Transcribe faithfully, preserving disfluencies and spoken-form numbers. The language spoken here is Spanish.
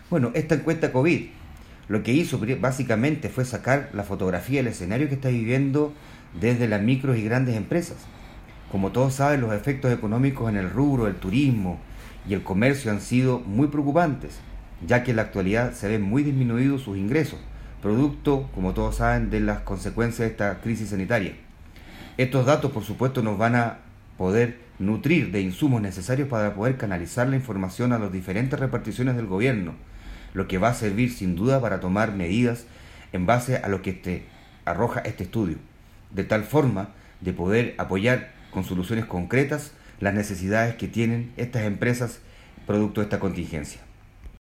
Bueno, esta encuesta COVID lo que hizo básicamente fue sacar la fotografía del escenario que está viviendo desde las micros y grandes empresas. Como todos saben, los efectos económicos en el rubro del turismo y el comercio han sido muy preocupantes, ya que en la actualidad se ven muy disminuidos sus ingresos, producto, como todos saben, de las consecuencias de esta crisis sanitaria. Estos datos, por supuesto, nos van a poder nutrir de insumos necesarios para poder canalizar la información a las diferentes reparticiones del gobierno, lo que va a servir sin duda para tomar medidas en base a lo que este, arroja este estudio, de tal forma de poder apoyar con soluciones concretas las necesidades que tienen estas empresas producto de esta contingencia.